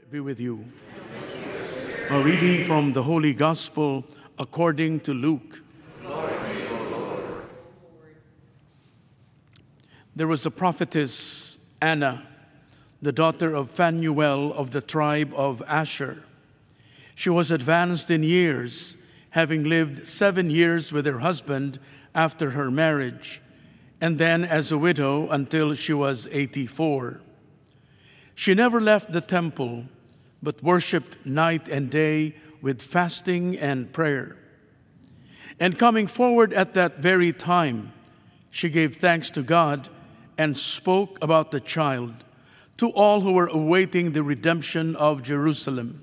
Be with you. A reading from the Holy Gospel according to Luke. There was a prophetess, Anna, the daughter of Phanuel of the tribe of Asher. She was advanced in years, having lived 7 years with her husband after her marriage, and then as a widow until she was 84. She never left the temple, but worshipped night and day with fasting and prayer. And coming forward at that very time, she gave thanks to God and spoke about the child to all who were awaiting the redemption of Jerusalem.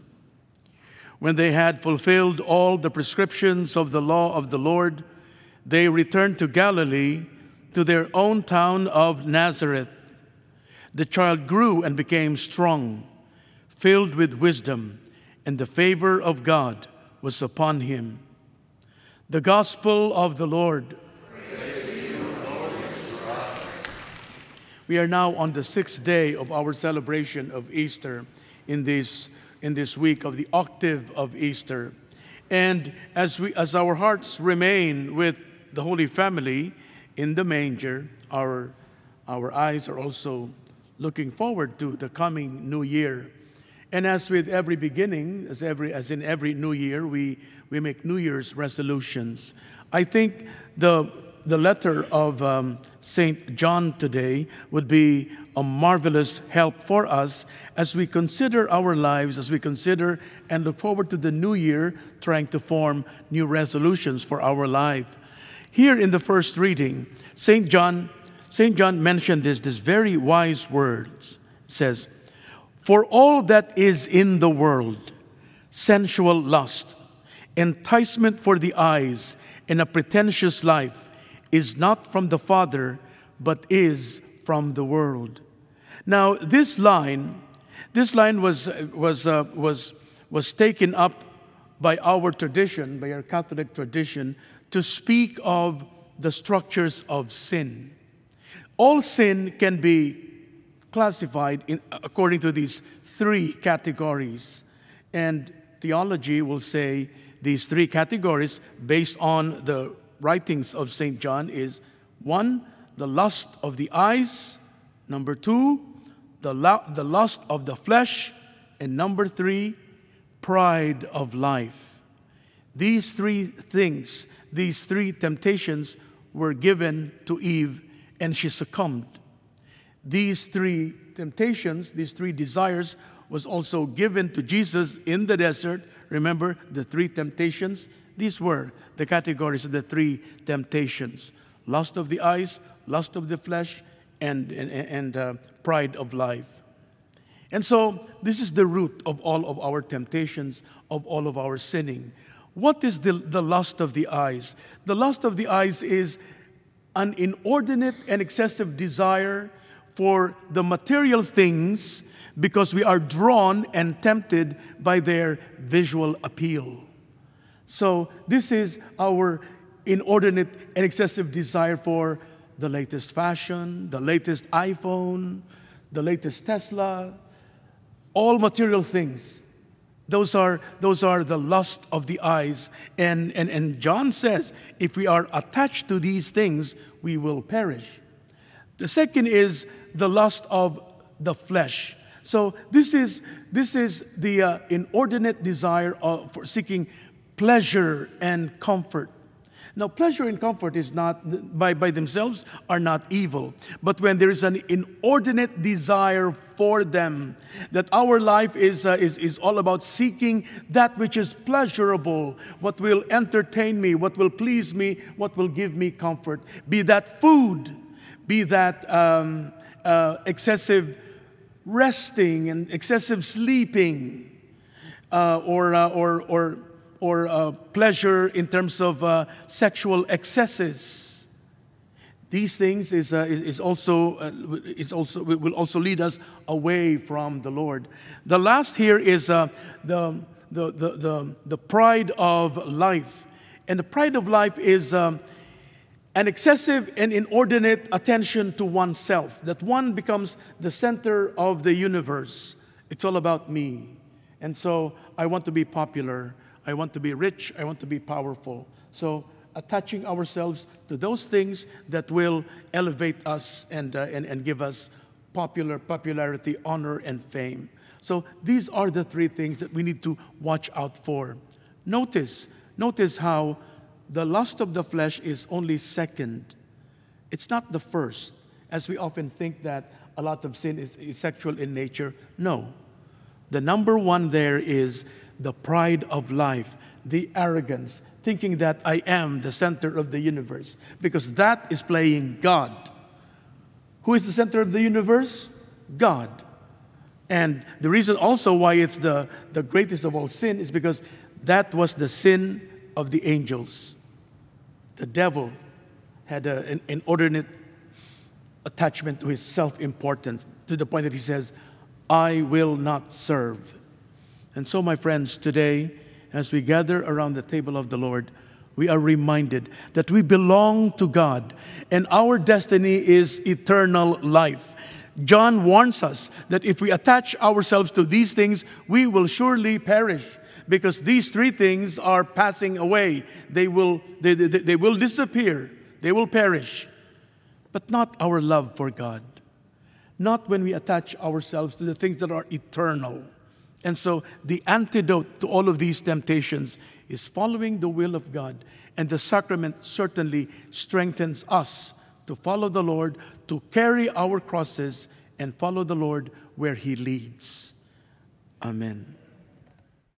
When they had fulfilled all the prescriptions of the law of the Lord, they returned to Galilee, to their own town of Nazareth. The child grew and became strong, filled with wisdom, and the favor of God was upon him. The Gospel of the Lord. Praise to you, Lord Jesus Christ. We are now on the 6th day of our celebration of Easter in this week of the octave of Easter. And as our hearts remain with the Holy Family in the manger, our eyes are also looking forward to the coming new year. And as with every beginning, as in every new year, we make New Year's resolutions. I think the letter of St. John today would be a marvelous help for us as we consider our lives, as we consider and look forward to the new year, trying to form new resolutions for our life. Here in the first reading, St. John mentioned this very wise words. It says, "For all that is in the world, sensual lust, enticement for the eyes, and a pretentious life, is not from the Father, but is from the world." Now, this line was taken up by our tradition, by our Catholic tradition, to speak of the structures of sin. All sin can be classified according to these 3 categories. And theology will say these 3 categories, based on the writings of St. John, is 1, the lust of the eyes; number 2, the lust of the flesh; and number 3, pride of life. These 3 things, these 3 temptations were given to Eve, and she succumbed. These 3 temptations, these 3 desires, was also given to Jesus in the desert. Remember the 3 temptations? These were the categories of the 3 temptations: lust of the eyes, lust of the flesh, and pride of life. And so this is the root of all of our temptations, of all of our sinning. What is the lust of the eyes? The lust of the eyes is an inordinate and excessive desire for the material things because we are drawn and tempted by their visual appeal. So this is our inordinate and excessive desire for the latest fashion, the latest iPhone, the latest Tesla, all material things. Those are the lust of the eyes. And John says, if we are attached to these things, we will perish. The second is the lust of the flesh. So this is the inordinate desire for seeking pleasure and comfort. Now, pleasure and comfort is not by themselves are not evil, but when there is an inordinate desire for them, that our life is all about seeking that which is pleasurable, what will entertain me, what will please me, what will give me comfort. Be that food, be that excessive resting and excessive sleeping, or pleasure in terms of sexual excesses. These things will also lead us away from the Lord. The last here is the pride of life, and the pride of life is an excessive and inordinate attention to oneself, that one becomes the center of the universe. It's all about me. And so I want to be popular. I want to be rich. I want to be powerful. So attaching ourselves to those things that will elevate us and give us popularity, honor, and fame. So these are the three things that we need to watch out for. Notice how the lust of the flesh is only second. It's not the first, as we often think that a lot of sin is sexual in nature. No. The number one there is the pride of life, the arrogance, thinking that I am the center of the universe, because that is playing God. Who is the center of the universe? God. And the reason also why it's the greatest of all sin is because that was the sin of the angels. The devil had an inordinate attachment to his self-importance, to the point that he says, I will not serve. And so, my friends, today, as we gather around the table of the Lord, we are reminded that we belong to God, and our destiny is eternal life. John warns us that if we attach ourselves to these things, we will surely perish, because these three things are passing away. They will disappear. They will perish. But not our love for God. Not when we attach ourselves to the things that are eternal. And so the antidote to all of these temptations is following the will of God. And the sacrament certainly strengthens us to follow the Lord, to carry our crosses, and follow the Lord where He leads. Amen.